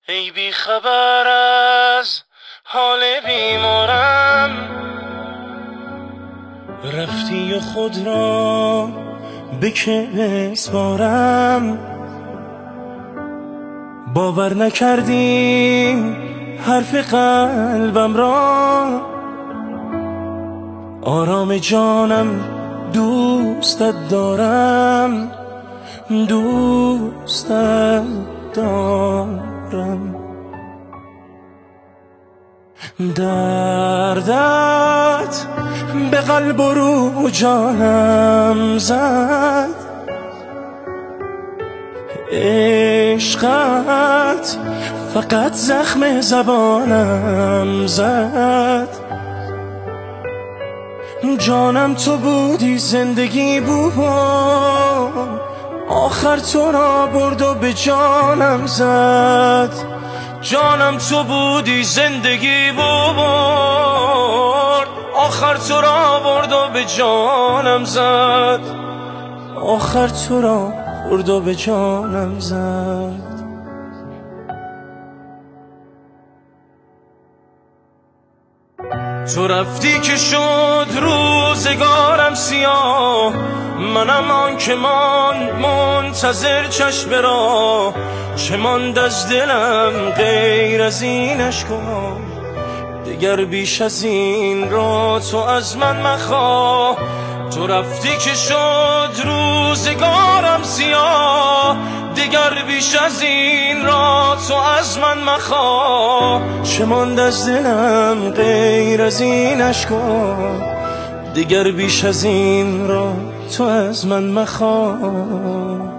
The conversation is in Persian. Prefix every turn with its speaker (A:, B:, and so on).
A: ای بی خبر از حال بیمارم، رفتی و خود را به که بسپارم. باور نکردی حرف قلبم را، آرام جانم دوستت دارم، دوستت دارم. دردت به قلب و رو جانم زد، عشقت فقط زخم زبانم زد. جانم تو بودی، زندگی بود، آخر تو را برد و به جانم زد. جانم تو بودی، زندگی بود، آخر تو را برد و به جانم زد. آخر تو را برد و به جانم زد. تو رفتی که شد روزگارم سیاه، منم آن که منتظر چشم را. چه ماند از دلم غیر از این اشکا، دیگر بیش از این را تو از من مخواه. تو رفتی که شد روزگارم سیاه، دیگر بیش از این را تو از من مخواه. چه ماند از دلم غیر از این اشکا، دیگر بیش از این را تو از من مخواه.